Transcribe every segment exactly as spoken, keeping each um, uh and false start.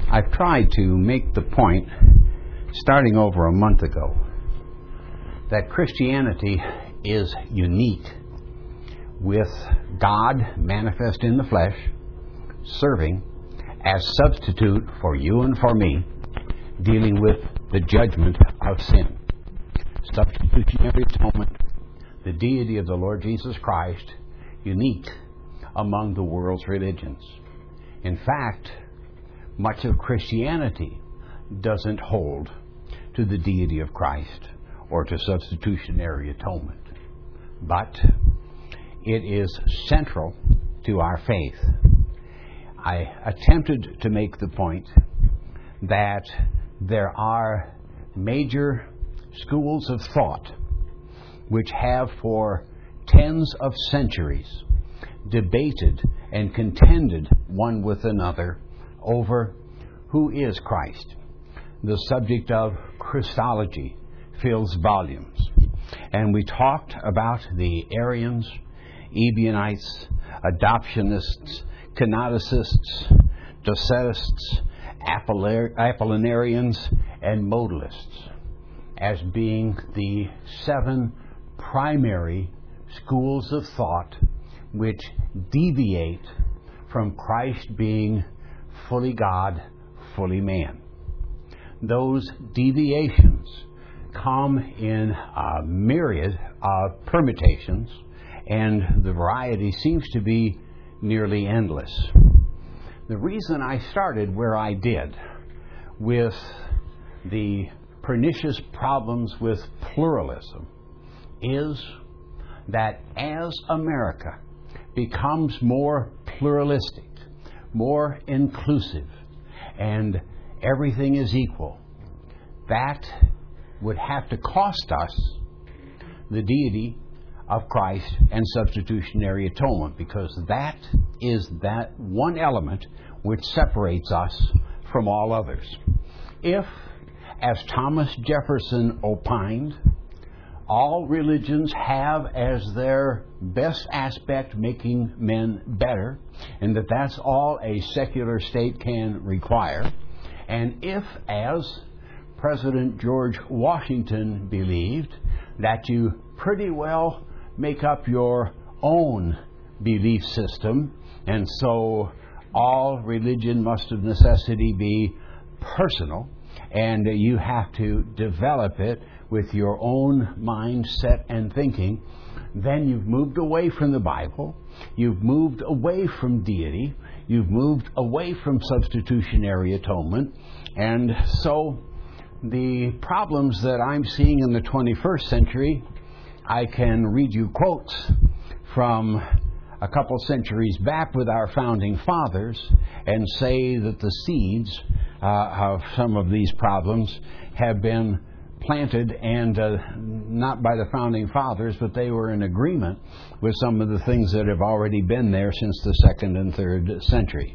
I've tried to make the point, starting over a month ago, that Christianity is unique, with God manifest in the flesh, serving as substitute for you and for me, dealing with the judgment of sin. Substitutionary atonement, the deity of the Lord Jesus Christ, unique among the world's religions. In fact, much of Christianity doesn't hold to the deity of Christ or to substitutionary atonement. But it is central to our faith. I attempted to make the point that there are major schools of thought which have for tens of centuries debated and contended one with another over who is Christ. The subject of Christology fills volumes. And we talked about the Arians, Ebionites, adoptionists, canonicists, Docetists, Apollinarians, and modalists as being the seven primary schools of thought which deviate from Christ being fully God, fully man. Those deviations come in a myriad of permutations, and the variety seems to be nearly endless. The reason I started where I did with the pernicious problems with pluralism is that as America becomes more pluralistic, more inclusive, and everything is equal, that would have to cost us the deity of Christ and substitutionary atonement, because that is that one element which separates us from all others. If, as Thomas Jefferson opined, all religions have as their best aspect making men better, and that that's all a secular state can require, and if, as President George Washington believed, that you pretty well make up your own belief system, and so all religion must of necessity be personal, and you have to develop it with your own mindset and thinking, then you've moved away from the Bible, you've moved away from deity, you've moved away from substitutionary atonement, and so the problems that I'm seeing in the twenty-first century, I can read you quotes from a couple centuries back with our founding fathers and say that the seeds uh, of some of these problems have been planted, and uh, not by the founding fathers, but they were in agreement with some of the things that have already been there since the second and third century.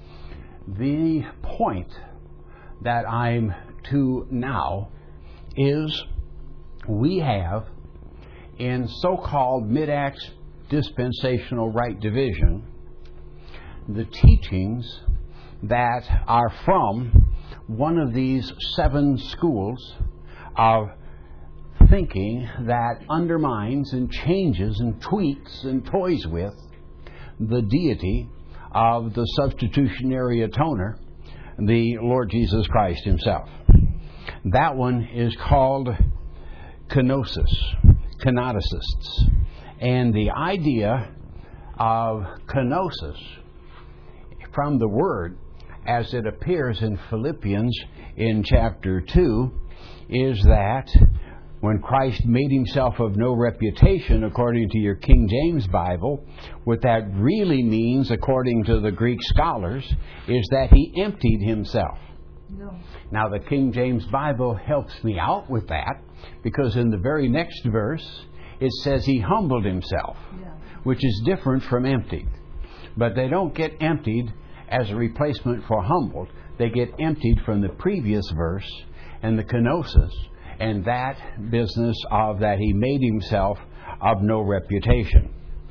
The point that I'm to now is we have in so-called mid-acts dispensational right division the teachings that are from one of these seven schools of thinking that undermines and changes and tweaks and toys with the deity of the substitutionary atoner, the Lord Jesus Christ himself. That one is called kenosis, canonicists. And the idea of kenosis, from the word as it appears in Philippians in chapter two, is that when Christ made himself of no reputation, according to your King James Bible, what that really means, according to the Greek scholars, is that he emptied himself. No. Now, the King James Bible helps me out with that, because in the very next verse, it says he humbled himself, yeah, which is different from emptied. But they don't get emptied as a replacement for humbled. They get emptied from the previous verse and the kenosis, and that business of that he made himself of no reputation.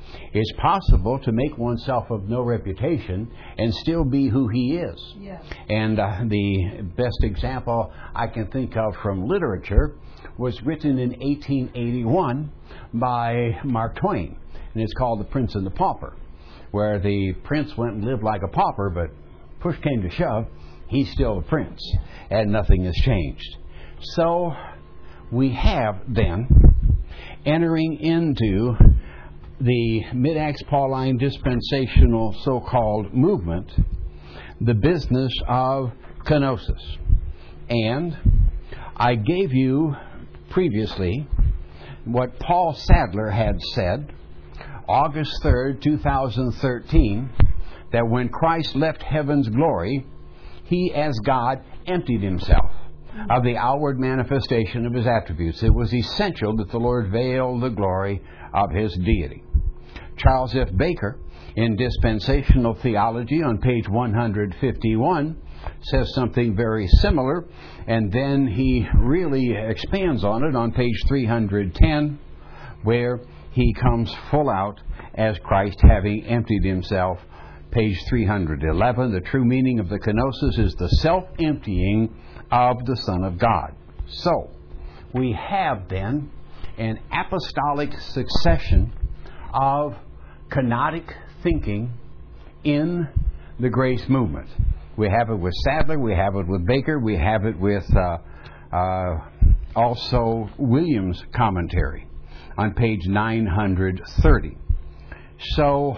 It's possible to make oneself of no reputation and still be who he is. Yes. And uh, the best example I can think of from literature was written in eighteen eighty-one by Mark Twain. And it's called The Prince and the Pauper, where the prince went and lived like a pauper, but push came to shove, he's still a prince, and nothing has changed. So we have then, entering into the Mid-Acts Pauline dispensational so-called movement, the business of kenosis. And I gave you previously what Paul Sadler had said, August third, two thousand thirteen, that when Christ left heaven's glory, he as God emptied himself of the outward manifestation of his attributes. It was essential that the Lord veil the glory of his deity. Charles F. Baker, in Dispensational Theology on page one hundred fifty-one, says something very similar, and then he really expands on it on page three hundred ten, where he comes full out as Christ having emptied himself. Page three hundred eleven, the true meaning of the kenosis is the self-emptying of the Son of God. So, we have then an apostolic succession of kenotic thinking in the grace movement. We have it with Sadler, we have it with Baker, we have it with uh, uh, also Williams' commentary on page nine hundred thirty. So,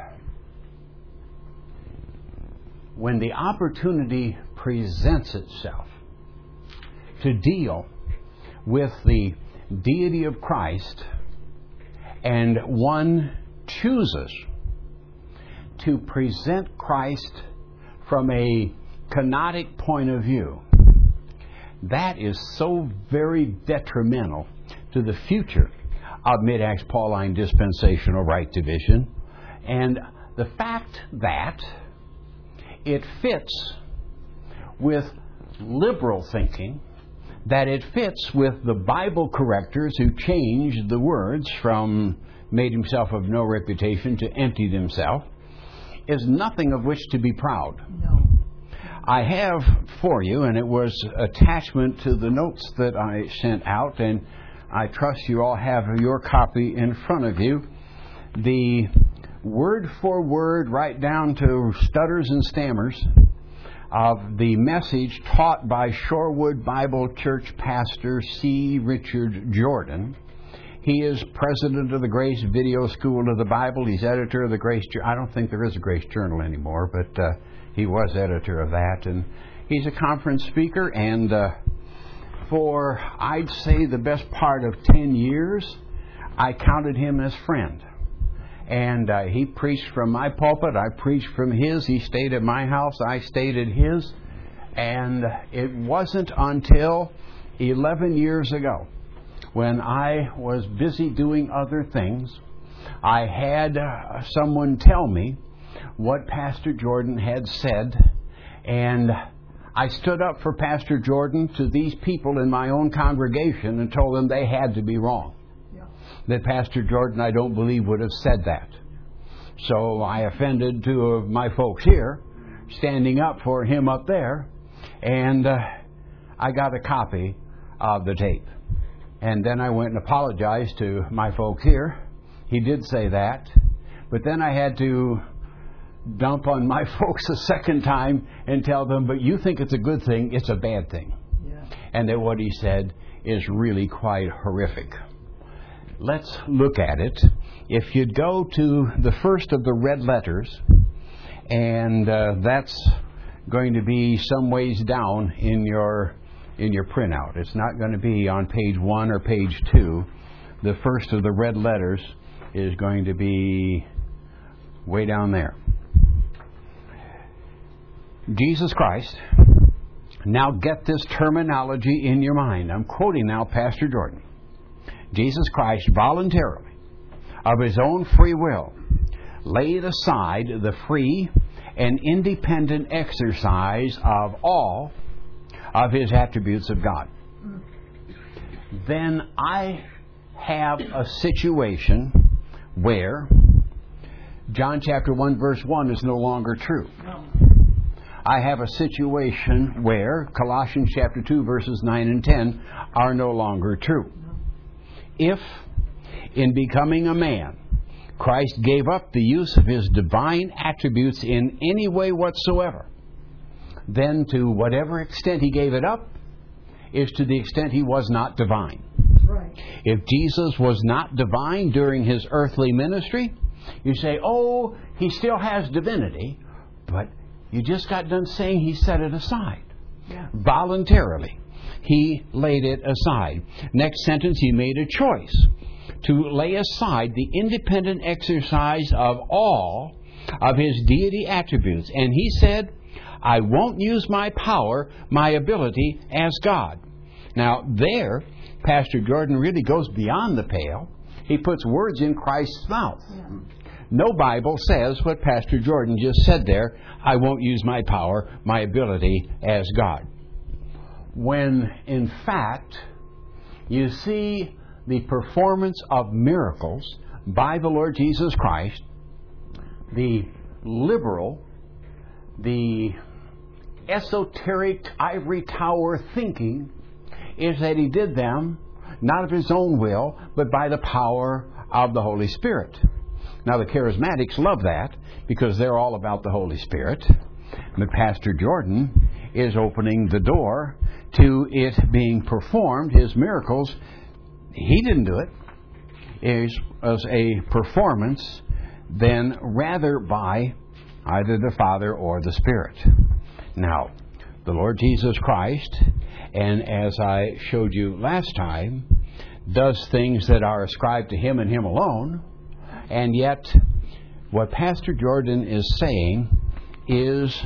when the opportunity presents itself to deal with the deity of Christ, and one chooses to present Christ from a kenotic point of view, that is so very detrimental to the future of Mid-Acts Pauline dispensational right division, and the fact that it fits with liberal thinking, that it fits with the Bible correctors who changed the words from made himself of no reputation to emptied himself, is nothing of which to be proud. No. I have for you, and it was attachment to the notes that I sent out, and I trust you all have your copy in front of you, the word for word, right down to stutters and stammers, of the message taught by Shorewood Bible Church pastor C. Richard Jordan. He is president of the Grace Video School of the Bible. He's editor of the Grace Journal. I don't think there is a Grace Journal anymore, but uh, he was editor of that. And he's a conference speaker, and uh, for, I'd say, the best part of ten years, I counted him as friend. And uh, he preached from my pulpit. I preached from his. He stayed at my house. I stayed at his. And it wasn't until eleven years ago, when I was busy doing other things, I had uh, someone tell me what Pastor Jordan had said. And I stood up for Pastor Jordan to these people in my own congregation and told them they had to be wrong. That Pastor Jordan, I don't believe, would have said that. So I offended two of my folks here, standing up for him up there, and uh, I got a copy of the tape. And then I went and apologized to my folks here. He did say that. But then I had to dump on my folks a second time and tell them, but you think it's a good thing, it's a bad thing. Yeah. And that what he said is really quite horrific. Let's look at it. If you'd go to the first of the red letters, and uh, that's going to be some ways down in your in your printout. It's not going to be on page one or page two. The first of the red letters is going to be way down there. Jesus Christ. Now get this terminology in your mind. I'm quoting now Pastor Jordan. Jesus Christ voluntarily, of his own free will, laid aside the free and independent exercise of all of his attributes of God. Then I have a situation where John chapter one verse one is no longer true. No. I have a situation where Colossians chapter two verses nine and ten are no longer true. No. If, in becoming a man, Christ gave up the use of His divine attributes in any way whatsoever, then to whatever extent He gave it up is to the extent He was not divine. That's right. If Jesus was not divine during His earthly ministry, you say, oh, He still has divinity, but you just got done saying He set it aside. Yeah. Voluntarily. He laid it aside. Next sentence, He made a choice to lay aside the independent exercise of all of His deity attributes. And He said, I won't use my power, my ability as God. Now there, Pastor Jordan really goes beyond the pale. He puts words in Christ's mouth. Yeah. No Bible says what Pastor Jordan just said there, I won't use my power, my ability as God. When, in fact, you see the performance of miracles by the Lord Jesus Christ, the liberal, the esoteric ivory tower thinking is that He did them not of His own will, but by the power of the Holy Spirit. Now, the charismatics love that because they're all about the Holy Spirit. But Pastor Jordan is opening the door to it being performed. His miracles, he didn't do it. It was a performance then rather by either the Father or the Spirit. Now, the Lord Jesus Christ, and as I showed you last time, does things that are ascribed to Him and Him alone. And yet, what Pastor Jordan is saying is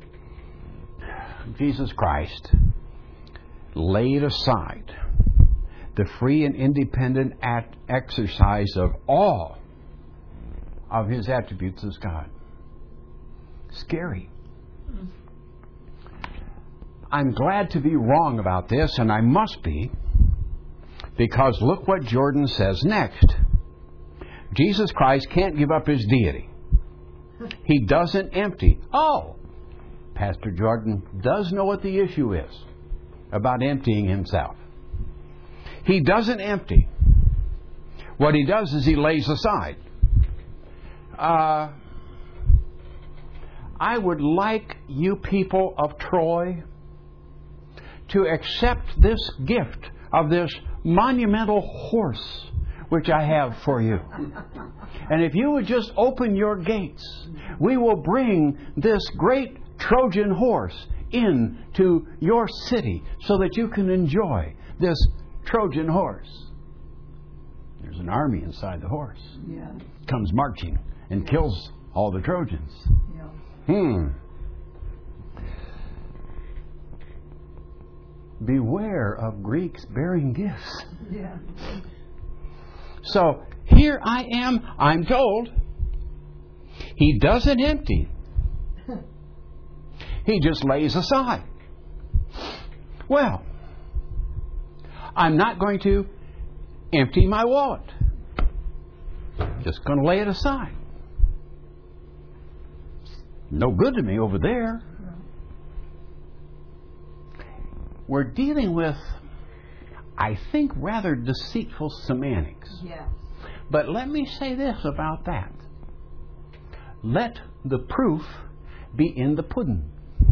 Jesus Christ laid aside the free and independent act exercise of all of His attributes as God. Scary. I'm glad to be wrong about this, and I must be, because look what Jordan says next. Jesus Christ can't give up His deity. He doesn't empty. Oh, Pastor Jordan does know what the issue is about emptying Himself. He doesn't empty. What He does is He lays aside. Uh, I would like you people of Troy to accept this gift of this monumental horse which I have for you. And if you would just open your gates, we will bring this great Trojan horse into your city so that you can enjoy this Trojan horse. There's an army inside the horse. Yeah. Comes marching and kills all the Trojans. Yeah. Hmm. Beware of Greeks bearing gifts. Yeah. So here I am, I'm told, He doesn't empty. He just lays aside. Well, I'm not going to empty my wallet. Just going to lay it aside. No good to me over there. We're dealing with, I think, rather deceitful semantics. Yes. But let me say this about that. Let the proof be in the pudding.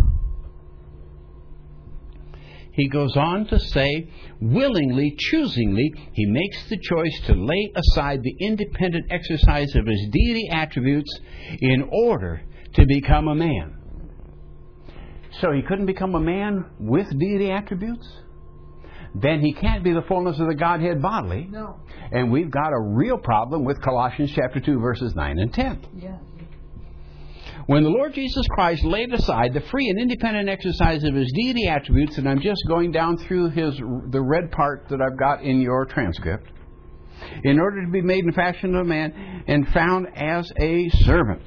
He goes on to say, willingly, choosingly, He makes the choice to lay aside the independent exercise of His deity attributes in order to become a man. So He couldn't become a man with deity attributes? Then He can't be the fullness of the Godhead bodily. No. And we've got a real problem with Colossians chapter two, verses nine and ten. Yes. When the Lord Jesus Christ laid aside the free and independent exercise of His deity attributes, and I'm just going down through his the red part that I've got in your transcript, in order to be made in fashion of a man and found as a servant,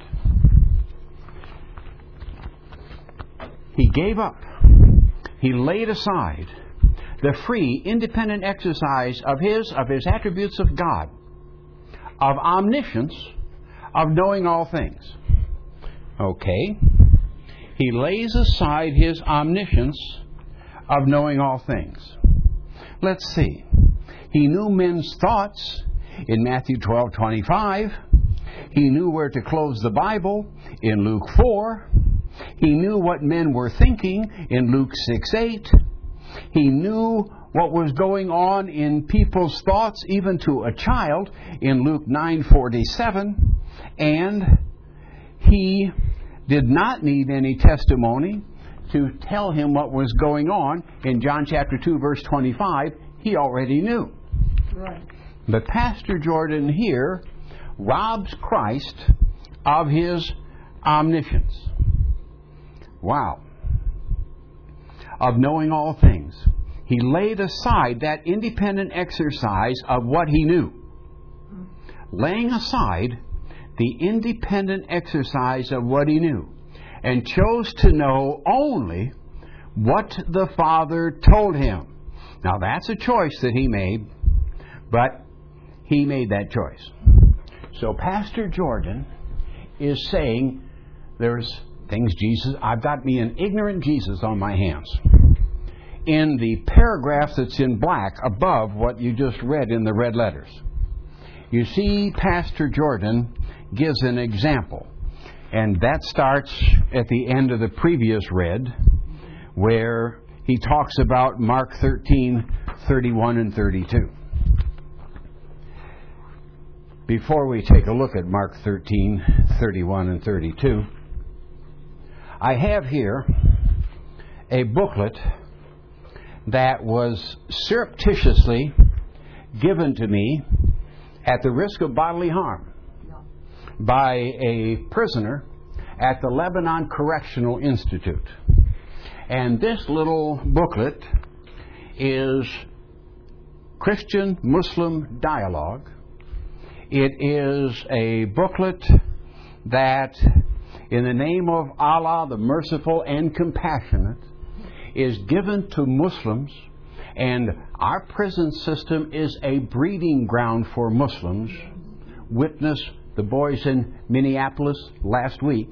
He gave up, He laid aside the free, independent exercise of His, of His attributes of God, of omniscience, of knowing all things. Okay. He lays aside his omniscience of knowing all things. Let's see. He knew men's thoughts in Matthew twelve twenty-five. He knew where to close the Bible in Luke four. He knew what men were thinking in Luke six eight. He knew what was going on in people's thoughts, even to a child, in Luke nine forty-seven. And he did not need any testimony to tell him what was going on in John chapter two, verse twenty-five. He already knew. Right. But Pastor Jordan here robs Christ of his omniscience. Wow. Of knowing all things. He laid aside that independent exercise of what he knew. Laying aside the independent exercise of what he knew, and chose to know only what the Father told him. Now that's a choice that he made, but he made that choice. So Pastor Jordan is saying there's things Jesus, I've got me an ignorant Jesus on my hands. In the paragraph that's in black above what you just read in the red letters, you see Pastor Jordan gives an example. And that starts at the end of the previous read, where he talks about Mark thirteen, thirty-one and thirty-two. Before we take a look at Mark thirteen, thirty-one and thirty-two, I have here a booklet that was surreptitiously given to me at the risk of bodily harm by a prisoner at the Lebanon Correctional Institute. And this little booklet is Christian-Muslim dialogue. It is a booklet that, in the name of Allah, the merciful and compassionate, is given to Muslims, and our prison system is a breeding ground for Muslims. Witness the boys in Minneapolis last week.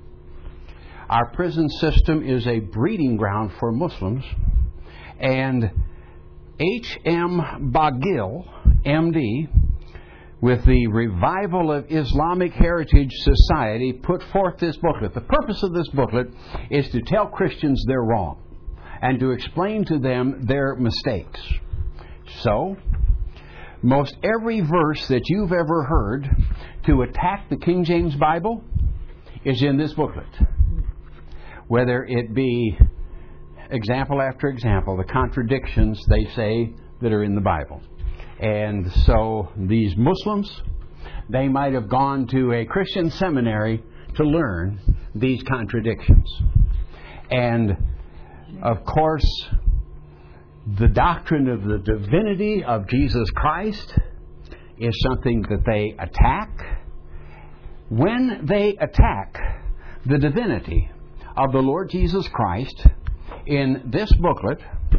Our prison system is a breeding ground for Muslims, and H M Bagil, M D, with the Revival of Islamic Heritage Society, put forth this booklet. The purpose of this booklet is to tell Christians they're wrong and to explain to them their mistakes. So, most every verse that you've ever heard to attack the King James Bible is in this booklet. Whether it be example after example, the contradictions they say that are in the Bible. And so these Muslims, they might have gone to a Christian seminary to learn these contradictions. And of course, the doctrine of the divinity of Jesus Christ is something that they attack. When they attack the divinity of the Lord Jesus Christ in this booklet,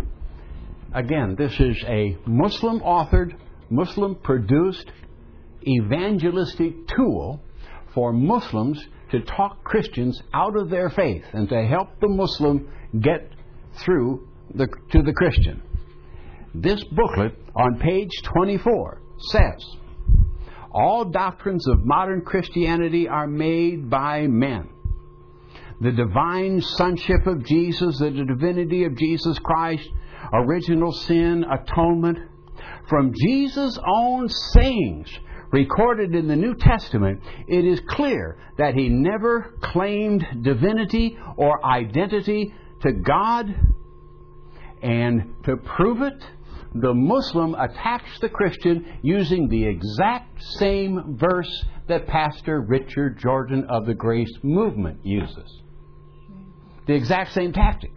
again, this is a Muslim-authored, Muslim-produced evangelistic tool for Muslims to talk Christians out of their faith and to help the Muslim get through the, to the Christian. This booklet on page twenty-four says, all doctrines of modern Christianity are made by men. The divine sonship of Jesus, the divinity of Jesus Christ, original sin, atonement, from Jesus' own sayings recorded in the New Testament, it is clear that he never claimed divinity or identity to God. And to prove it, the Muslim attacks the Christian using the exact same verse that Pastor Richard Jordan of the Grace Movement uses. The exact same tactic.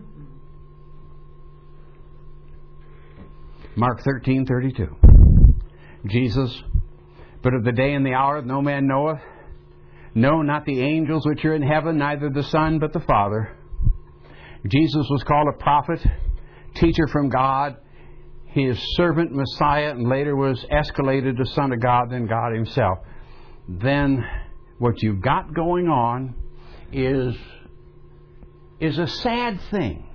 Mark thirteen thirty-two. Jesus, but of the day and the hour no man knoweth, no, not the angels which are in heaven, neither the Son, but the Father. Jesus was called a prophet, teacher from God, his servant Messiah, and later was escalated to Son of God, then God himself. Then what you've got going on is, is a sad thing.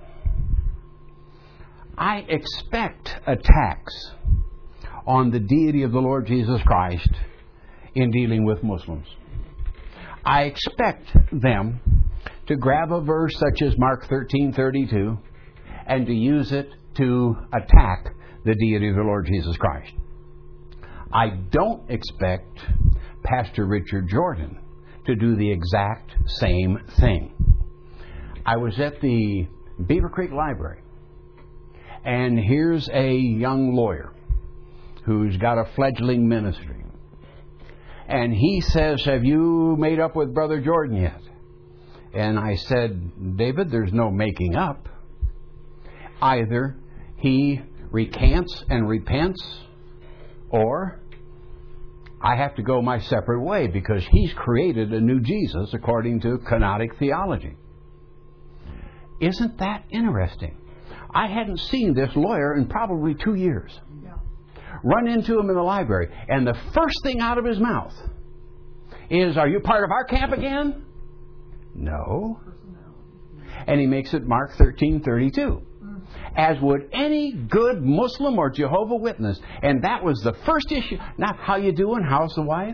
I expect attacks on the deity of the Lord Jesus Christ in dealing with Muslims. I expect them to grab a verse such as Mark thirteen thirty-two and to use it to attack the deity of the Lord Jesus Christ. I don't expect Pastor Richard Jordan to do the exact same thing. I was at the Beaver Creek Library, and here's a young lawyer who's got a fledgling ministry. And he says, "Have you made up with Brother Jordan yet?" And I said, "David, there's no making up. Either he recants and repents, or I have to go my separate way, because he's created a new Jesus according to kenotic theology." Isn't that interesting? I hadn't seen this lawyer in probably two years. Yeah. Run into him in the library, and the first thing out of his mouth is, "Are you part of our camp again?" No. And he makes it Mark thirteen thirty-two. As would any good Muslim or Jehovah Witness. And that was the first issue. Not how you doing, how's the wife?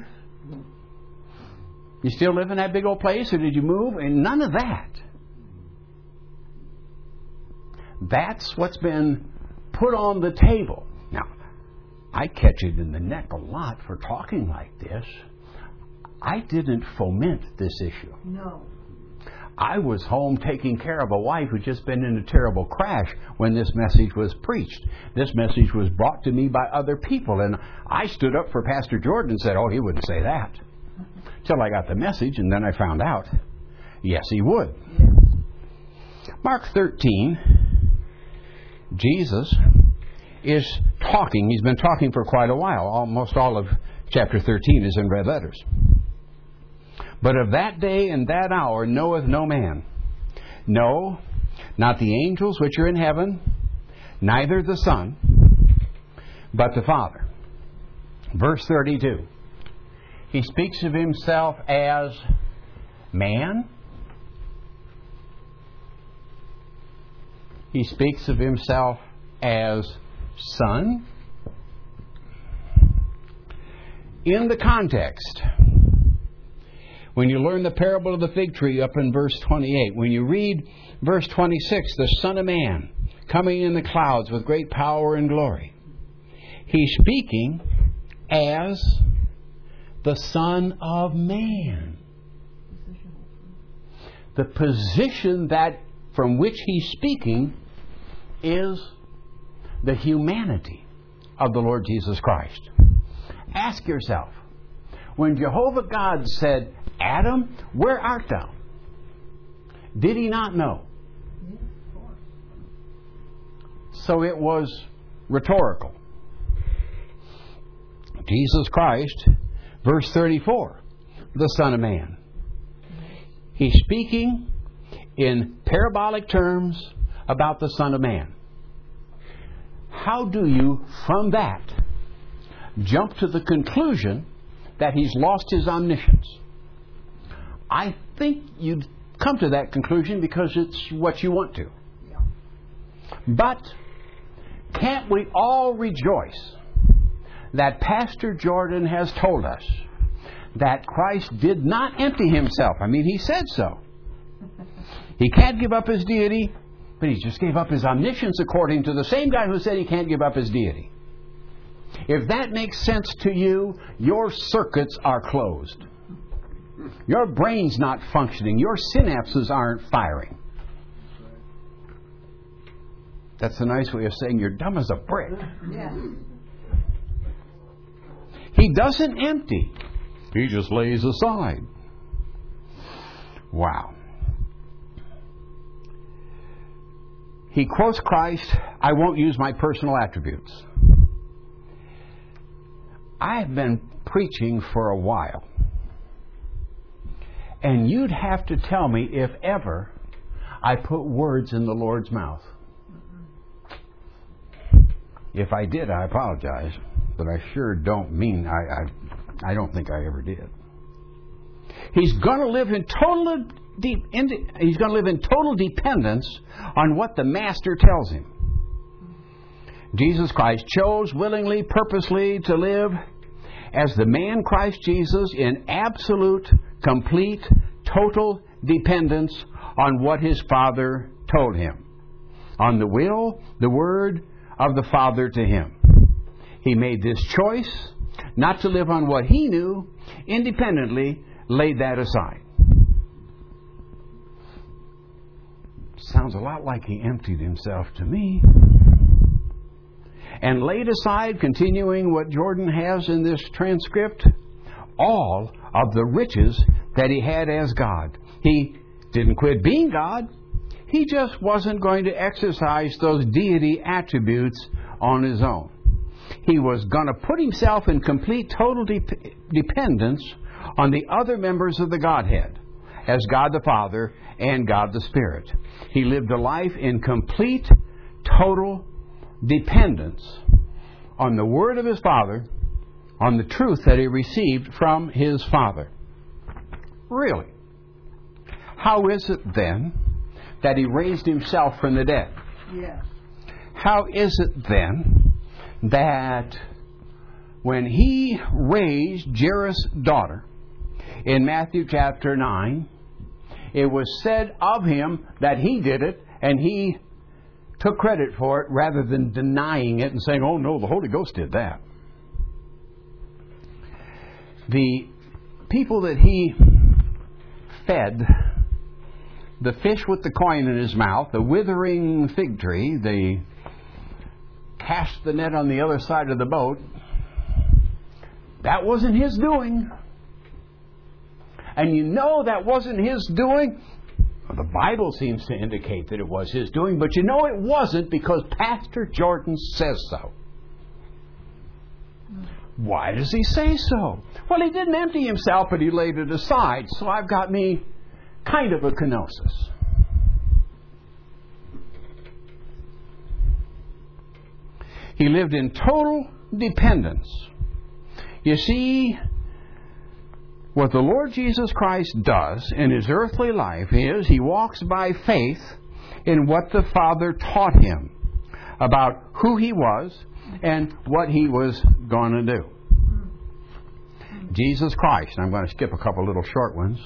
You still live in that big old place, or did you move? And none of that. That's what's been put on the table. Now, I catch it in the neck a lot for talking like this. I didn't foment this issue. No. I was home taking care of a wife who'd just been in a terrible crash when this message was preached. This message was brought to me by other people, and I stood up for Pastor Jordan and said, "Oh, he wouldn't say that." Till I got the message, and then I found out, yes, he would. Yes. Mark thirteen, Jesus is talking. He's been talking for quite a while. Almost all of chapter thirteen is in red letters. "But of that day and that hour knoweth no man, no, not the angels which are in heaven, neither the Son, but the Father." Verse thirty-two. He speaks of himself as man. He speaks of himself as Son. In the context, when you learn the parable of the fig tree up in verse twenty-eight, when you read verse twenty-six, the Son of Man coming in the clouds with great power and glory, he's speaking as the Son of Man. The position that from which he's speaking is the humanity of the Lord Jesus Christ. Ask yourself, when Jehovah God said, "Adam, where art thou?" did he not know? Yes, of course. So it was rhetorical. Jesus Christ, verse thirty-four, the Son of Man. He's speaking in parabolic terms about the Son of Man. How do you, from that, jump to the conclusion that he's lost his omniscience? I think you'd come to that conclusion because it's what you want to. Yeah. But can't we all rejoice that Pastor Jordan has told us that Christ did not empty himself? I mean, he said so. He can't give up his deity, but he just gave up his omniscience according to the same guy who said he can't give up his deity. If that makes sense to you, your circuits are closed. Your brain's not functioning. Your synapses aren't firing. That's a nice way of saying you're dumb as a brick. Yes. He doesn't empty. He just lays aside. Wow. He quotes Christ, "I won't use my personal attributes." I've been preaching for a while. And you'd have to tell me if ever I put words in the Lord's mouth. If I did, I apologize. But I sure don't mean, I, I, I don't think I ever did. He's going to live in total deep, in, he's going to live in total dependence on what the Master tells him. Jesus Christ chose willingly, purposely to live as the man Christ Jesus in absolute, complete, total dependence on what his Father told him, on the will, the word of the Father to him. He made this choice not to live on what he knew, independently laid that aside. Sounds a lot like he emptied himself to me. And laid aside, continuing what Jordan has in this transcript, all of the riches that he had as God. He didn't quit being God. He just wasn't going to exercise those deity attributes on his own. He was going to put himself in complete, total de- dependence on the other members of the Godhead, as God the Father and God the Spirit. He lived a life in complete, total dependence on the Word of his Father, on the truth that he received from his Father. Really? How is it then that he raised himself from the dead? Yes. How is it then that when he raised Jairus' daughter in Matthew chapter nine, it was said of him that he did it and he took credit for it rather than denying it and saying, oh no, the Holy Ghost did that. The people that he fed, the fish with the coin in his mouth, the withering fig tree, the cast the net on the other side of the boat, that wasn't his doing. And you know that wasn't his doing. Well, the Bible seems to indicate that it was his doing, but you know it wasn't because Pastor Jordan says so. Why does he say so? Well, he didn't empty himself, but he laid it aside. So I've got me kind of a kenosis. He lived in total dependence. You see, what the Lord Jesus Christ does in his earthly life is he walks by faith in what the Father taught him about who he was and what he was going to do. Jesus Christ. I'm going to skip a couple little short ones.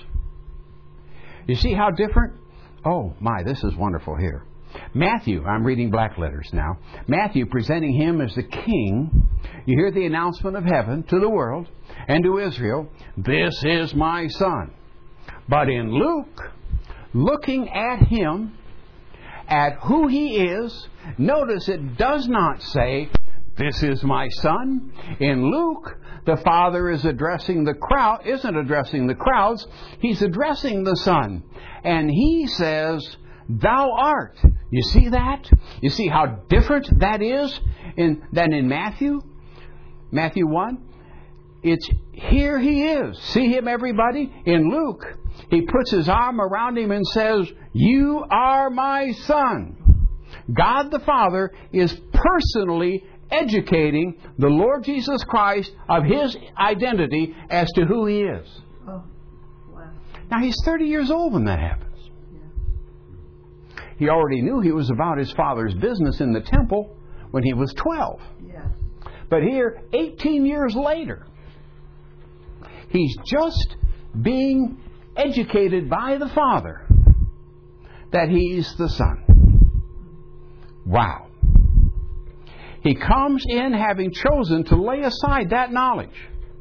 You see how different? Oh, my, this is wonderful here. Matthew, I'm reading black letters now. Matthew presenting him as the king. You hear the announcement of heaven to the world and to Israel, this is my son. But in Luke, looking at him, at who he is, notice it does not say, this is my son. In Luke, the Father is addressing the crowd, isn't addressing the crowds, he's addressing the Son. And he says, thou art. You see that? You see how different that is in, than in Matthew? Matthew one? It's here he is. See him, everybody? In Luke, he puts his arm around him and says, you are my son. God the Father is personally educating the Lord Jesus Christ of his identity as to who he is. Oh, wow. Now, he's thirty years old when that happens. Yeah. He already knew he was about his Father's business in the temple when he was twelve. Yes. But here, eighteen years later, he's just being educated by the Father that he's the Son. Wow. He comes in having chosen to lay aside that knowledge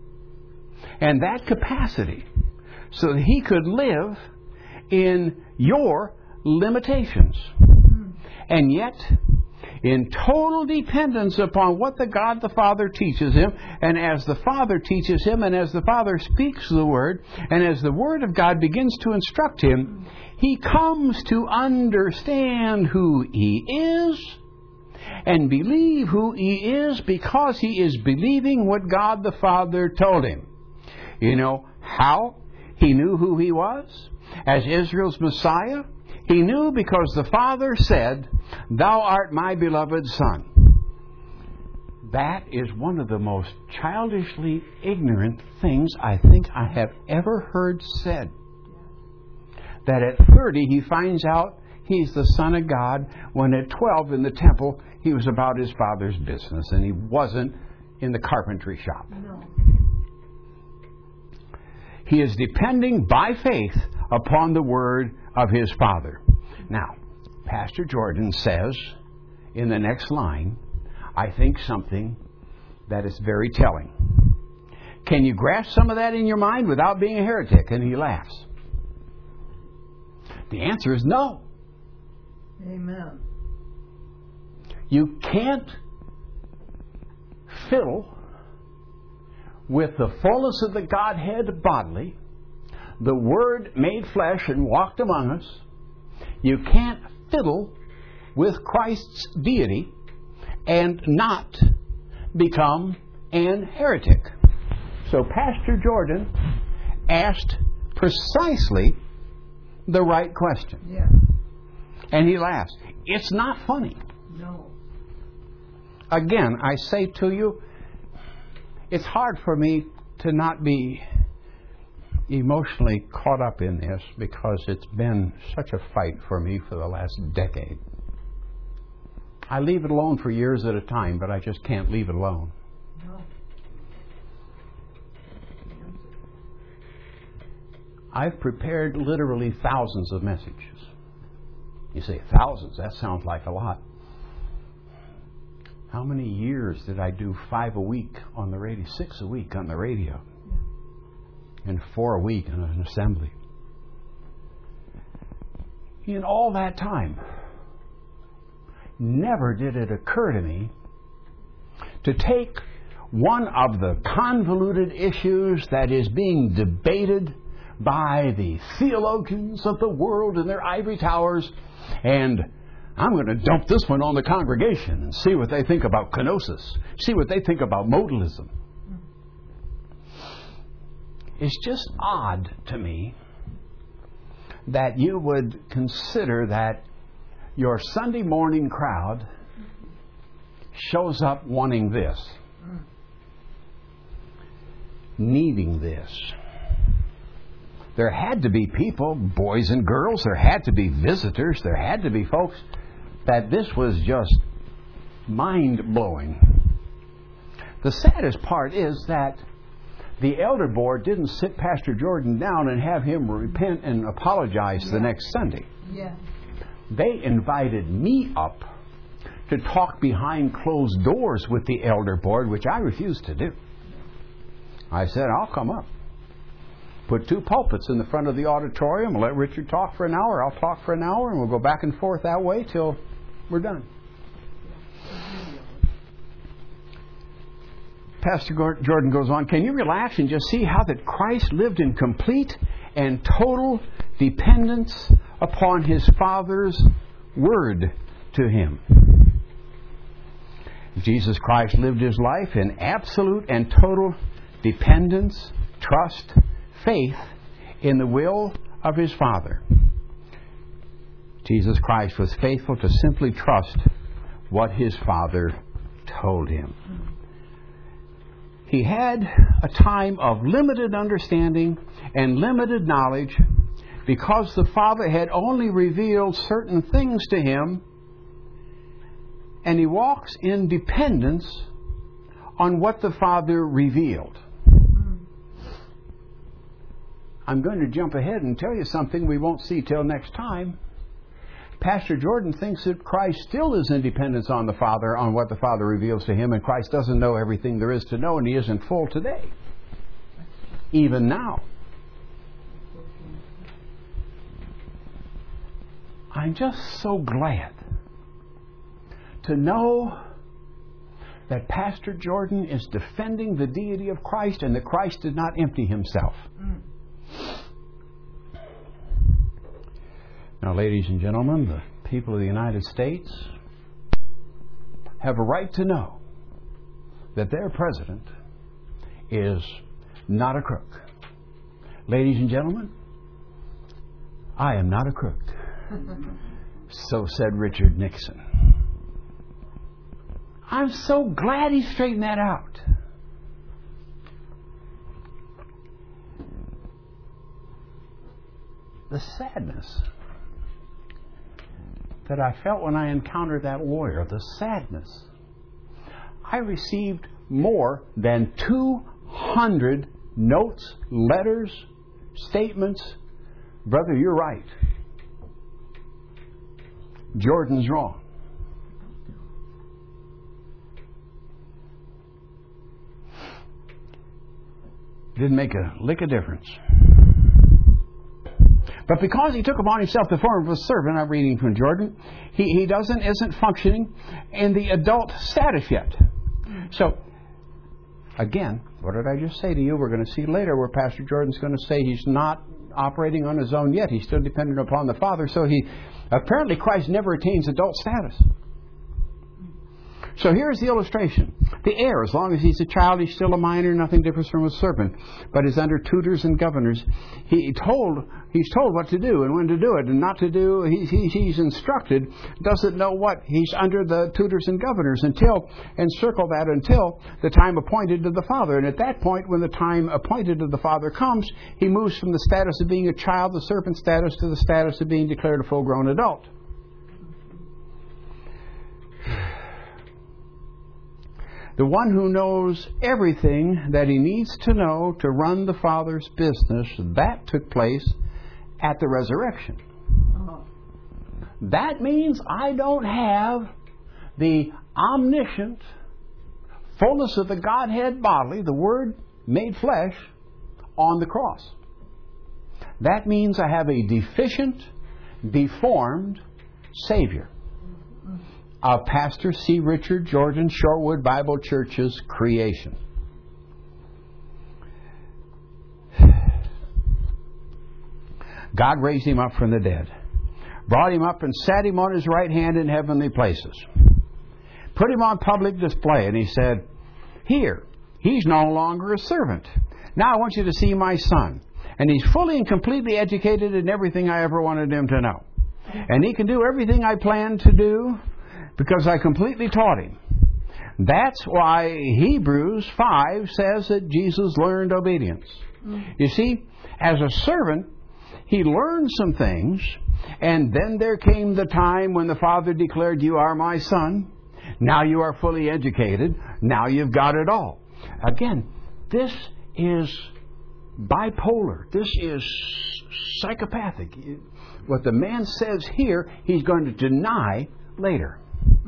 and that capacity so that he could live in your limitations. And yet, in total dependence upon what the God the Father teaches him, and as the Father teaches him, and as the Father speaks the Word, and as the Word of God begins to instruct him, he comes to understand who he is and believe who he is because he is believing what God the Father told him. You know how he knew who he was as Israel's Messiah? He knew because the Father said, thou art my beloved Son. That is one of the most childishly ignorant things I think I have ever heard said. That at thirty he finds out he's the Son of God, when at twelve in the temple he was about his father's business and he wasn't in the carpentry shop. No. He is depending by faith upon the word of his Father. Now, Pastor Jordan says in the next line, I think something that is very telling. Can you grasp some of that in your mind without being a heretic? And he laughs. The answer is no. Amen. You can't fiddle with the fullness of the Godhead bodily, the Word made flesh and walked among us. You can't fiddle with Christ's deity and not become an heretic. So Pastor Jordan asked precisely the right question. Yes. And he laughs. It's not funny. No. Again, I say to you, it's hard for me to not be emotionally caught up in this because it's been such a fight for me for the last decade. I leave it alone for years at a time, but I just can't leave it alone. No. I've prepared literally thousands of messages. You say, thousands? That sounds like a lot. How many years did I do five a week on the radio? Six a week on the radio. Yeah. And four a week in an assembly. In all that time, never did it occur to me to take one of the convoluted issues that is being debated by the theologians of the world in their ivory towers, and I'm going to dump this one on the congregation and see what they think about kenosis, see what they think about modalism. It's just odd to me that you would consider that your Sunday morning crowd shows up wanting this, needing this. There had to be people, boys and girls, there had to be visitors, there had to be folks that this was just mind-blowing. The saddest part is that the elder board didn't sit Pastor Jordan down and have him repent and apologize yeah. the next Sunday. Yeah. They invited me up to talk behind closed doors with the elder board, which I refused to do. I said, I'll come up. Put two pulpits in the front of the auditorium and let Richard talk for an hour. I'll talk for an hour and we'll go back and forth that way till we're done. Pastor Jordan goes on, can you relax and just see how that Christ lived in complete and total dependence upon His Father's Word to Him? Jesus Christ lived His life in absolute and total dependence, trust, faith in the will of His Father. Jesus Christ was faithful to simply trust what His Father told Him. He had a time of limited understanding and limited knowledge because the Father had only revealed certain things to Him, and He walks in dependence on what the Father revealed. I'm going to jump ahead and tell you something we won't see till next time. Pastor Jordan thinks that Christ still is in dependence on the Father, on what the Father reveals to him, and Christ doesn't know everything there is to know, and He isn't full today. Even now. I'm just so glad to know that Pastor Jordan is defending the deity of Christ and that Christ did not empty Himself. Mm. Now, ladies and gentlemen, the people of the United States have a right to know that their president is not a crook. Ladies and gentlemen, I am not a crook. So said Richard Nixon. I'm so glad he straightened that out. The sadness that I felt when I encountered that lawyer, the sadness. I received more than two hundred notes, letters, statements. Brother, you're right. Jordan's wrong. Didn't make a lick of difference. But because he took upon himself the form of a servant, I'm reading from Jordan, he, he doesn't, isn't functioning in the adult status yet. So, again, what did I just say to you? We're going to see later where Pastor Jordan's going to say he's not operating on his own yet. He's still dependent upon the Father. So he, apparently Christ never attains adult status. So here's the illustration. The heir, as long as he's a child, he's still a minor, nothing differs from a servant, but is under tutors and governors. He told, he's told what to do and when to do it and not to do. He, he, he's instructed, doesn't know what. He's under the tutors and governors until, and circle that, until the time appointed to the Father. And at that point, when the time appointed to the Father comes, he moves from the status of being a child, the servant status, to the status of being declared a full-grown adult. The one who knows everything that he needs to know to run the Father's business, that took place at the resurrection. Oh. That means I don't have the omniscient fullness of the Godhead bodily, the Word made flesh, on the cross. That means I have a deficient, deformed Savior. Of Pastor C. Richard Jordan, Shorewood Bible Church's creation. God raised him up from the dead, brought him up and sat him on his right hand in heavenly places, put him on public display, and he said, here, he's no longer a servant. Now I want you to see my son. And he's fully and completely educated in everything I ever wanted him to know. And he can do everything I planned to do, because I completely taught him. That's why Hebrews five says that Jesus learned obedience. Mm. You see, as a servant, he learned some things, and then there came the time when the Father declared, you are my son. Now you are fully educated. Now you've got it all. Again, this is bipolar. This is psychopathic. What the man says here, he's going to deny later.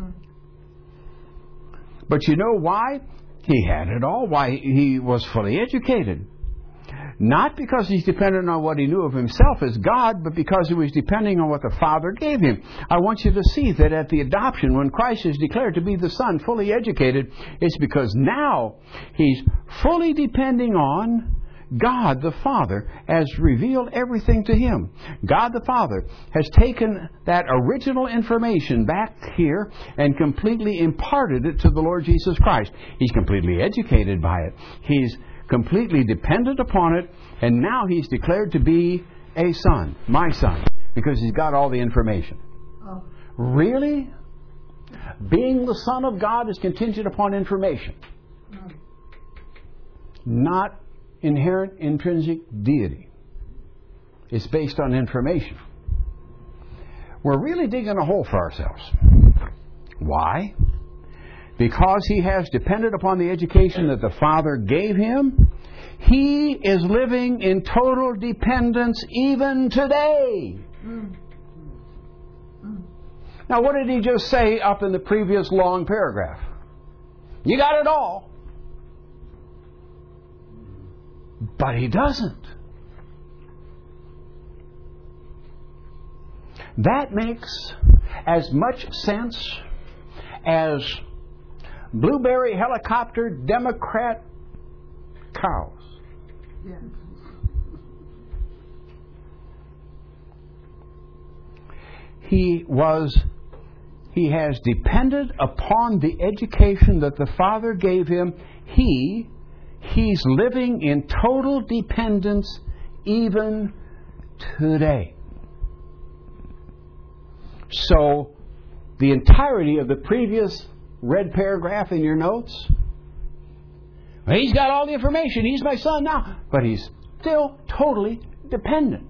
But you know why? He had it all. Why he was fully educated. Not because he's dependent on what he knew of himself as God, but because he was depending on what the Father gave him. I want you to see that at the adoption, when Christ is declared to be the Son, fully educated, it's because now he's fully depending on God the Father has revealed everything to him. God the Father has taken that original information back here and completely imparted it to the Lord Jesus Christ. He's completely educated by it. He's completely dependent upon it, and now he's declared to be a son, my son, because he's got all the information. Oh. Really? Being the Son of God is contingent upon information. Mm. Not inherent intrinsic deity. It's based on information. We're really digging a hole for ourselves. Why? Because he has depended upon the education that the Father gave him. He is living in total dependence even today. Mm. Mm. Now, what did he just say up in the previous long paragraph? You got it all. But he doesn't. That makes as much sense as blueberry helicopter Democrat cows. Yeah. He was, he has depended upon the education that the Father gave him. He He's living in total dependence even today. So, the entirety of the previous red paragraph in your notes? Well, he's got all the information. He's my son now. But he's still totally dependent.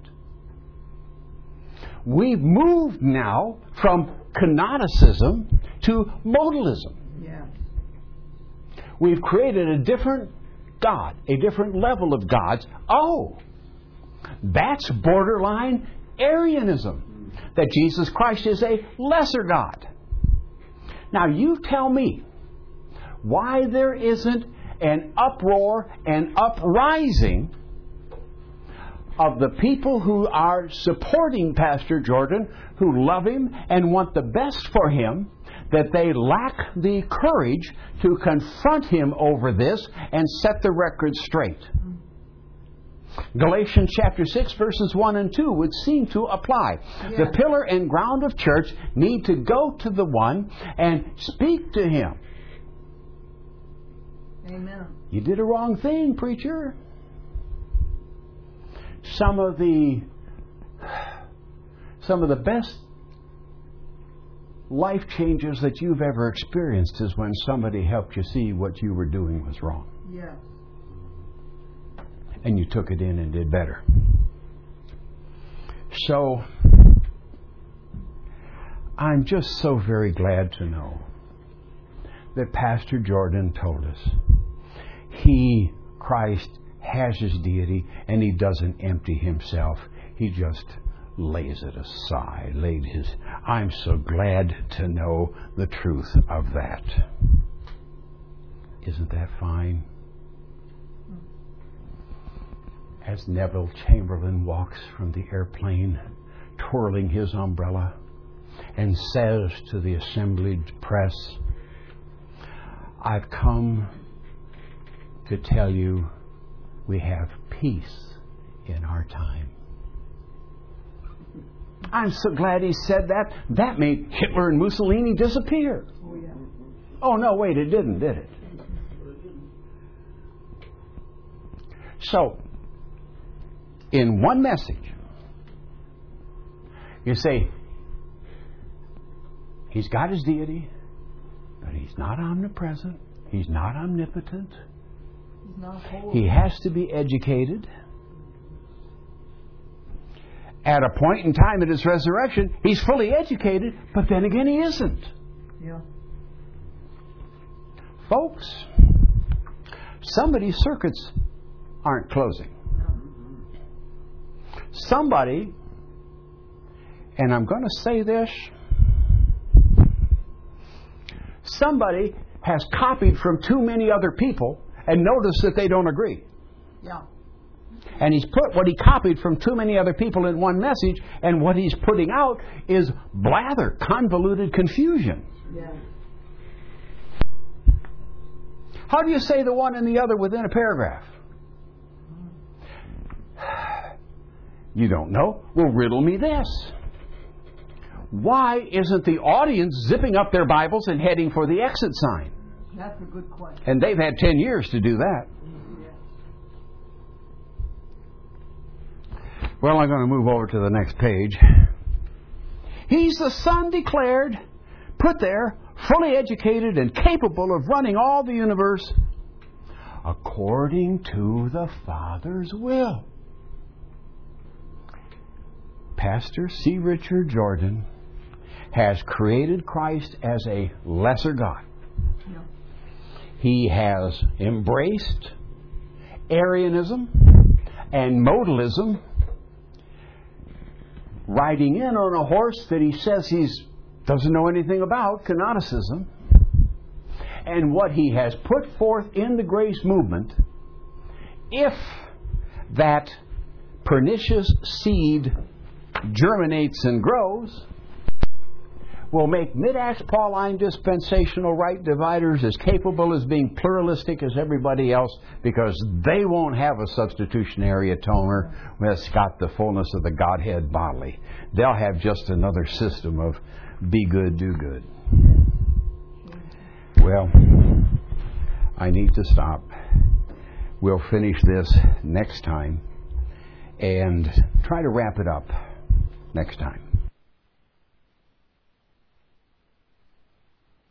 We've moved now from canonicism to modalism. Yeah. We've created a different God, a different level of gods. Oh, that's borderline Arianism, that Jesus Christ is a lesser God. Now you tell me why there isn't an uproar and uprising of the people who are supporting Pastor Jordan, who love him and want the best for him, that they lack the courage to confront him over this and set the record straight. Galatians chapter six verses one and two would seem to apply. Yeah. The pillar and ground of church need to go to the one and speak to him. Amen. You did a wrong thing, preacher. Some of the some of the best life changes that you've ever experienced is when somebody helped you see what you were doing was wrong. Yes. And you took it in and did better. So, I'm just so very glad to know that Pastor Jordan told us he, Christ, has his deity and he doesn't empty himself. He just lays it aside. Laid his. I'm so glad to know the truth of that. Isn't that fine? As Neville Chamberlain walks from the airplane, twirling his umbrella, and says to the assembled press, I've come to tell you we have peace in our time. I'm so glad he said that. That made Hitler and Mussolini disappear. Oh, yeah. Oh, no, wait, it didn't, did it? So, in one message, you say, he's got his deity, but he's not omnipresent. He's not omnipotent. He's not holy. He has to be educated. At a point in time at his resurrection, he's fully educated, but then again he isn't. Yeah. Folks, somebody's circuits aren't closing. Somebody, and I'm going to say this, somebody has copied from too many other people and noticed that they don't agree. Yeah. And he's put what he copied from too many other people in one message, and what he's putting out is blather, convoluted confusion. Yeah. How do you say the one and the other within a paragraph? You don't know? Well, riddle me this. Why isn't the audience zipping up their Bibles and heading for the exit sign? That's a good question. And they've had ten years to do that. Yes. Well, I'm going to move over to the next page. He's the Son declared, put there, fully educated and capable of running all the universe according to the Father's will. Pastor C. Richard Jordan has created Christ as a lesser God. Yeah. He has embraced Arianism and modalism, riding in on a horse that he says he doesn't know anything about, canonicism. And what he has put forth in the grace movement, if that pernicious seed germinates and grows, will make mid-Acts Pauline dispensational right dividers as capable as being pluralistic as everybody else, because they won't have a substitutionary atoner that's got the fullness of the Godhead bodily. They'll have just another system of be good, do good. Well, I need to stop. We'll finish this next time and try to wrap it up next time.